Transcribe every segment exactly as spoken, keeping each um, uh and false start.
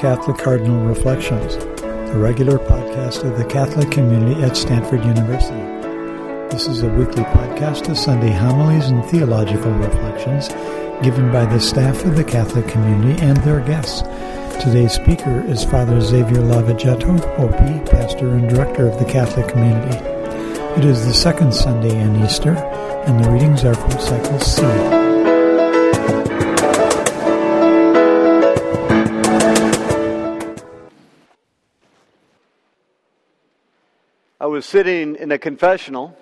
Catholic Cardinal Reflections, the regular podcast of the Catholic community at Stanford University. This is a weekly podcast of Sunday homilies and theological reflections given by the staff of the Catholic community and their guests. Today's speaker is Father Xavier Lavagetto, O P, pastor and director of the Catholic community. It is the second Sunday in Easter, and the readings are from Cycle C. I was sitting in a confessional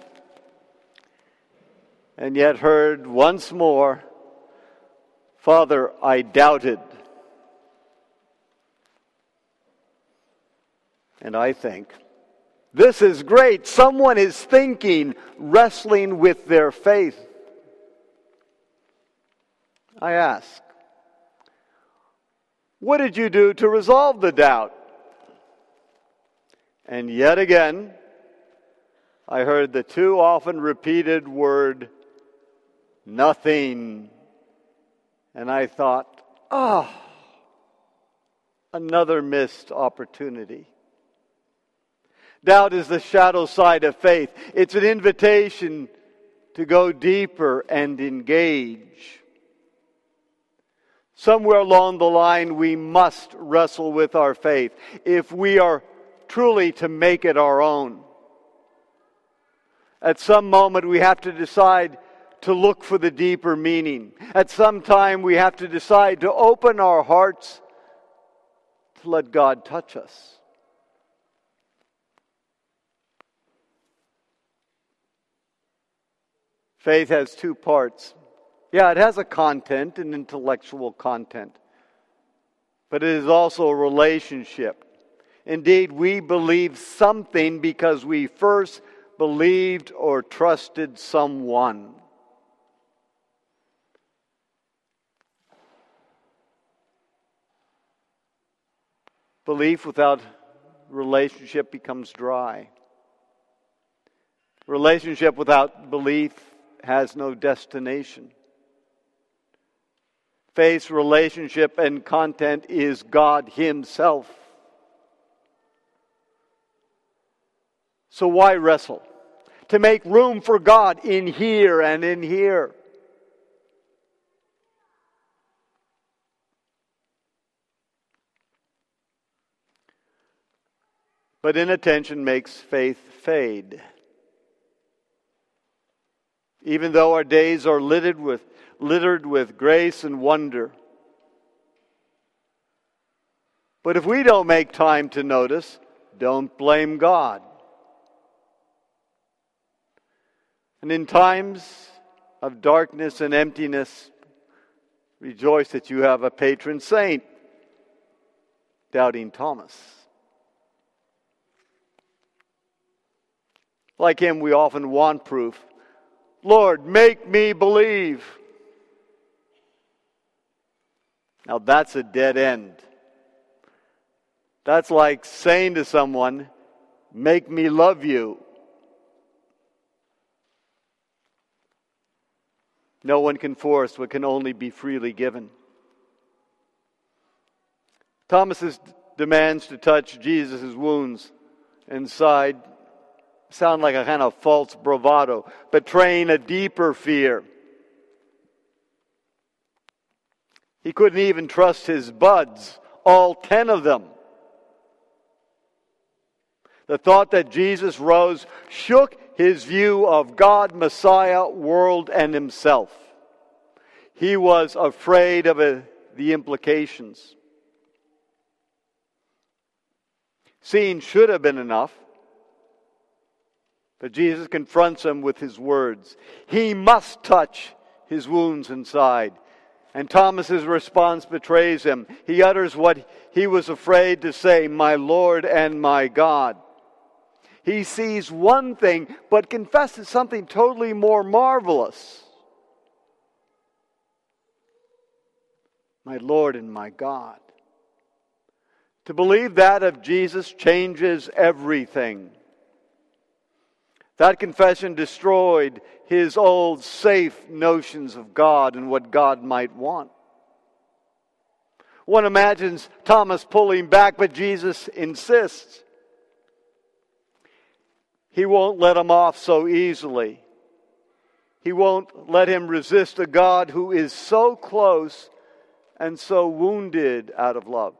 and yet heard once more, "Father, I doubted." And I think, this is great. Someone is thinking, wrestling with their faith. I ask, what did you do to resolve the doubt? And yet again, I heard the too often repeated word, nothing. And I thought, ah, oh, another missed opportunity. Doubt is the shadow side of faith. It's an invitation to go deeper and engage. Somewhere along the line, we must wrestle with our faith if we are truly to make it our own. At some moment, we have to decide to look for the deeper meaning. At some time, we have to decide to open our hearts to let God touch us. Faith has two parts. Yeah, it has a content, an intellectual content. But it is also a relationship. Indeed, we believe something because we first believed or trusted someone. Belief without relationship becomes dry. Relationship without belief has no destination. Faith's relationship and content is God Himself. So why wrestle? To make room for God in here and in here. But inattention makes faith fade. Even though our days are littered with, littered with grace and wonder. But if we don't make time to notice, don't blame God. And in times of darkness and emptiness, rejoice that you have a patron saint, Doubting Thomas. Like him, we often want proof. Lord, make me believe. Now that's a dead end. That's like saying to someone, make me love you. No one can force what can only be freely given. Thomas's demands to touch Jesus' wounds inside sound like a kind of false bravado, betraying a deeper fear. He couldn't even trust his buds, all ten of them. The thought that Jesus rose shook his view of God, Messiah, world, and himself. He was afraid of a, the implications. Seeing should have been enough. But Jesus confronts him with his words. He must touch his wounds inside. And Thomas's response betrays him. He utters what he was afraid to say, my Lord and my God. He sees one thing, but confesses something totally more marvelous. My Lord and my God. To believe that of Jesus changes everything. That confession destroyed his old safe notions of God and what God might want. One imagines Thomas pulling back, but Jesus insists. He won't let him off so easily. He won't let him resist a God who is so close and so wounded out of love.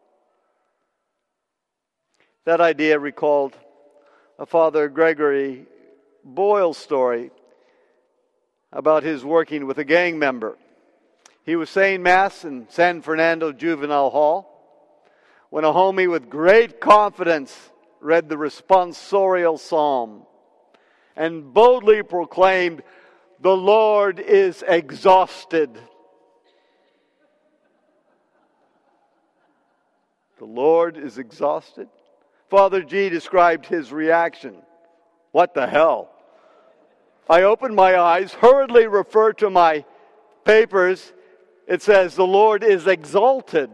That idea recalled a Father Gregory Boyle story about his working with a gang member. He was saying Mass in San Fernando Juvenile Hall when a homie with great confidence read the responsorial psalm and boldly proclaimed, "The Lord is exhausted." The Lord is exhausted? Father G described his reaction. What the hell? I opened my eyes, hurriedly referred to my papers. It says, "The Lord is exalted."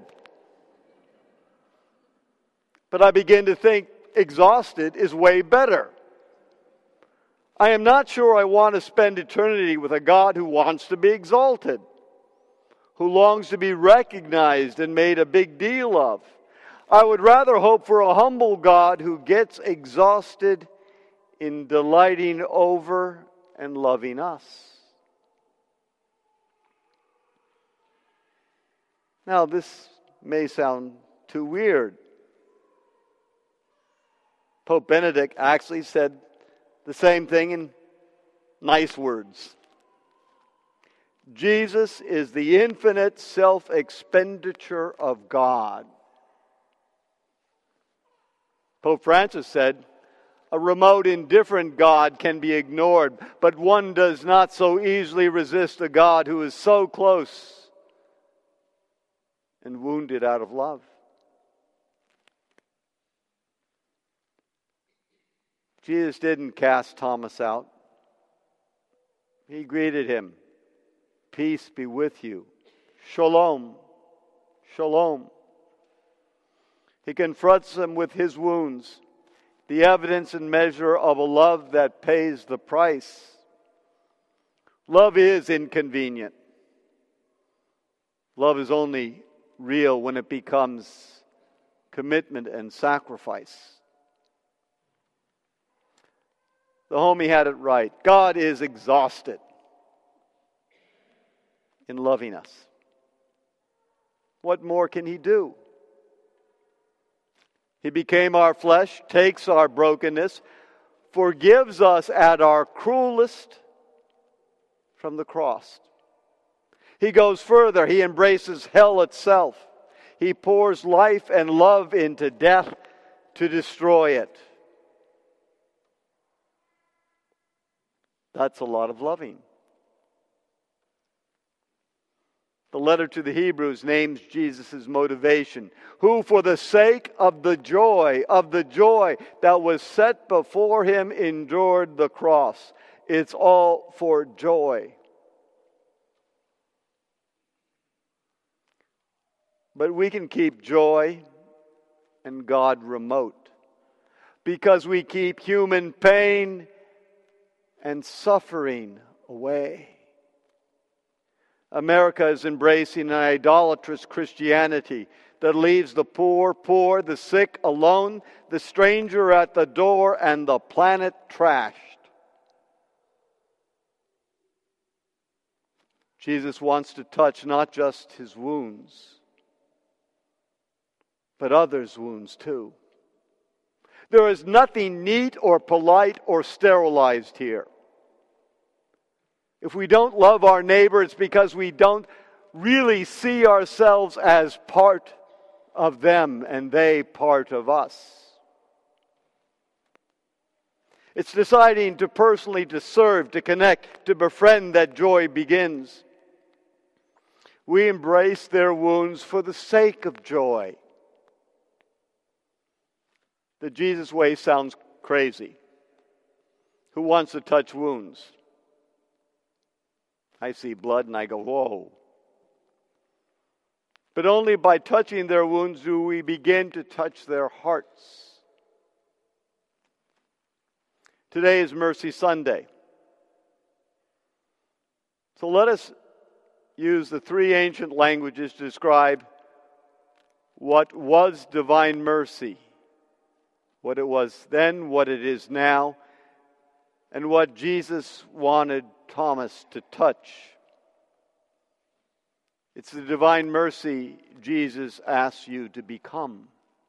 But I begin to think exhausted is way better. I am not sure I want to spend eternity with a God who wants to be exalted, who longs to be recognized and made a big deal of. I would rather hope for a humble God who gets exhausted in delighting over and loving us. Now, this may sound too weird. Pope Benedict actually said the same thing in nice words. Jesus is the infinite self-expenditure of God. Pope Francis said, a remote, indifferent God can be ignored, but one does not so easily resist a God who is so close and wounded out of love. Jesus didn't cast Thomas out. He greeted him. Peace be with you. Shalom. Shalom. He confronts him with his wounds, the evidence and measure of a love that pays the price. Love is inconvenient. Love is only real when it becomes commitment and sacrifice. The homie had it right. God is exhausted in loving us. What more can He do? He became our flesh, takes our brokenness, forgives us at our cruelest from the cross. He goes further. He embraces hell itself. He pours life and love into death to destroy it. That's a lot of loving. The letter to the Hebrews names Jesus' motivation, who for the sake of the joy, of the joy that was set before him endured the cross. It's all for joy. But we can keep joy and God remote because we keep human pain and suffering away. America is embracing an idolatrous Christianity that leaves the poor poor, the sick alone, the stranger at the door, and the planet trashed. Jesus wants to touch not just his wounds, but others' wounds too. There is nothing neat or polite or sterilized here. If we don't love our neighbor, it's because we don't really see ourselves as part of them and they part of us. It's deciding to personally to serve, to connect, to befriend that joy begins. We embrace their wounds for the sake of joy. The Jesus way sounds crazy. Who wants to touch wounds? I see blood and I go, whoa. But only by touching their wounds do we begin to touch their hearts. Today is Mercy Sunday. So let us use the three ancient languages to describe what was divine mercy, what it was then, what it is now, and what Jesus wanted Thomas to touch. It's the divine mercy Jesus asks you to become.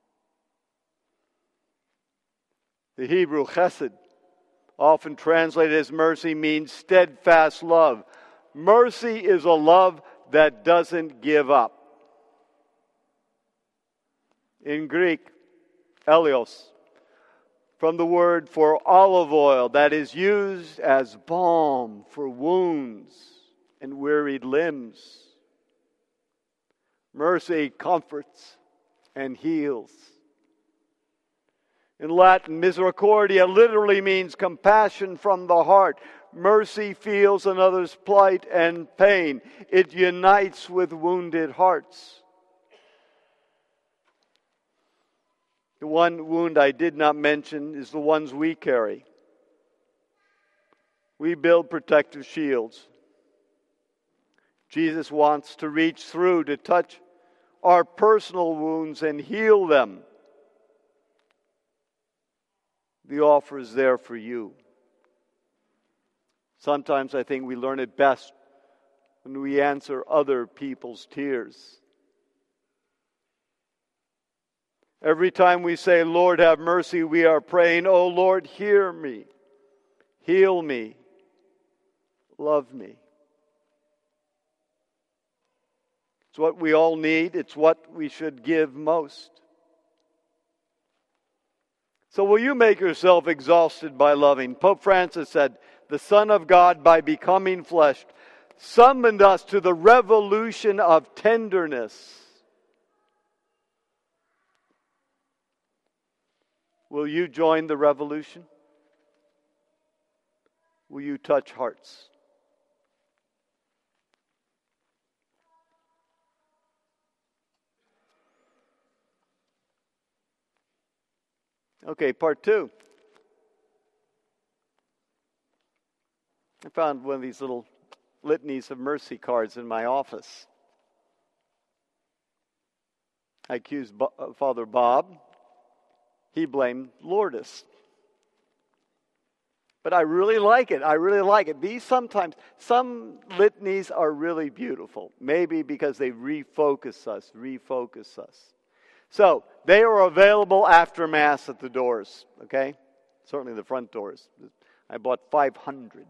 The Hebrew chesed, often translated as mercy, means steadfast love. Mercy is a love that doesn't give up. In Greek, eleos, from the word for olive oil that is used as balm for wounds and wearied limbs. Mercy comforts and heals. In Latin, misericordia literally means compassion from the heart. Mercy feels another's plight and pain. It unites with wounded hearts. The one wound I did not mention is the ones we carry. We build protective shields. Jesus wants to reach through to touch our personal wounds and heal them. The offer is there for you. Sometimes I think we learn it best when we answer other people's tears. Every time we say, Lord, have mercy, we are praying, oh Lord, hear me, heal me, love me. It's what we all need. It's what we should give most. So will you make yourself exhausted by loving? Pope Francis said, the Son of God, by becoming flesh, summoned us to the revolution of tenderness. Will you join the revolution? Will you touch hearts? Okay, part two. I found one of these little litanies of mercy cards in my office. I accused Bo- uh, Father Bob. He blamed Lourdes. But I really like it. I really like it. These sometimes, some litanies are really beautiful. Maybe because they refocus us, refocus us. So, they are available after Mass at the doors, okay? Certainly the front doors. I bought five hundred.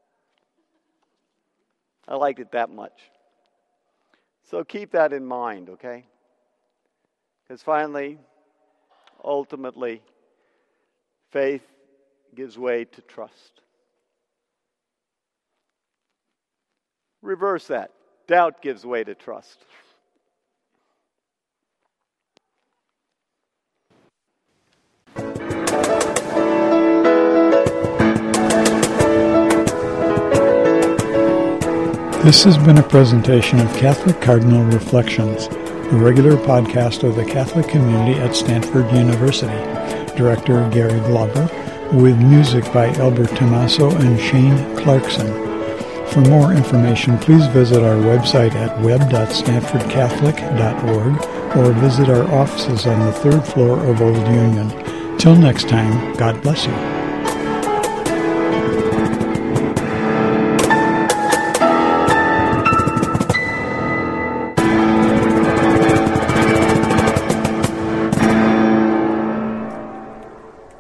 I liked it that much. So keep that in mind, okay? Because finally, ultimately, faith gives way to trust. Reverse that. Doubt gives way to trust. This has been a presentation of Catholic Cardinal Reflections, a regular podcast of the Catholic community at Stanford University. Director Gary Glover, with music by Albert Tomaso and Shane Clarkson. For more information, please visit our website at web dot stanford catholic dot org or visit our offices on the third floor of Old Union. Till next time, God bless you.